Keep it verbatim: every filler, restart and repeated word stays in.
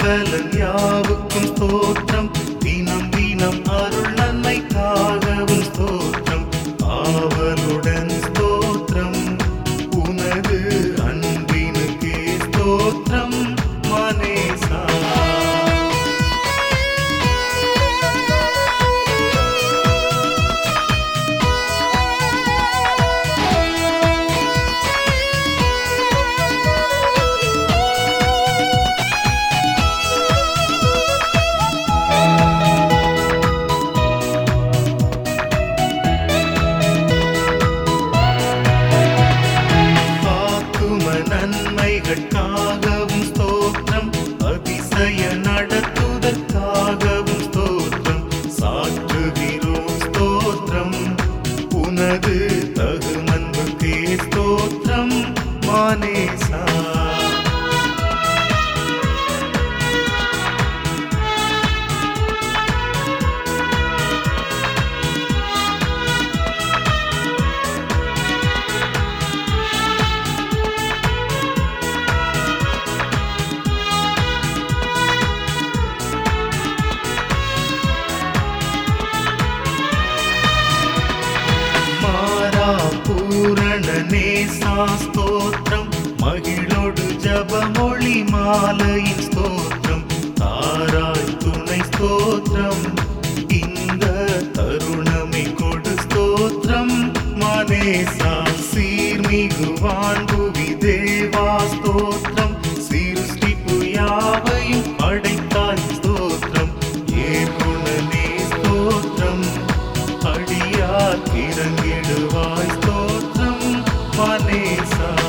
பலன் யாவுக்கும் ஸ்தோத்திரம். தினம் தினம் அருள் நன்மைக்காகவும் ஸ்தோத்திரம். ஆவலுடன் ஸ்தோத்திரம். உனது அன்பினுக்கே ஸ்தோத்திரம் மனேசா. நன்மைகளுக்காகவும் ஸ்தோத்திரம். அதிசய நடத்துதற்காகவும் ஸ்தோத்திரம். சாற்றுகிறோம் ஸ்தோத்திரம். உனது தகுமன்புக்கே ஸ்தோத்திரம் மானேசா. பூரணநேசா ஸ்தோத்திரம். மகிழோடு ஜபமொழி மாலையின் ஸ்தோத்திரம். தாராய் துணை ஸ்தோத்திரம். இந்த தருணமை கொடு ஸ்தோத்திரம் மனேசா. சீர்மிகு வான்புவி தேவா ஸ்தோத்திரம். சிருஷ்டிப்பு யாவையும் படைத்தாய் ஸ்தோத்திரம். ஏகுணனே ஸ்தோத்திரம். அடியார் இறங்கிடுவாய் ஸ்தோத்திரம் மனேசா.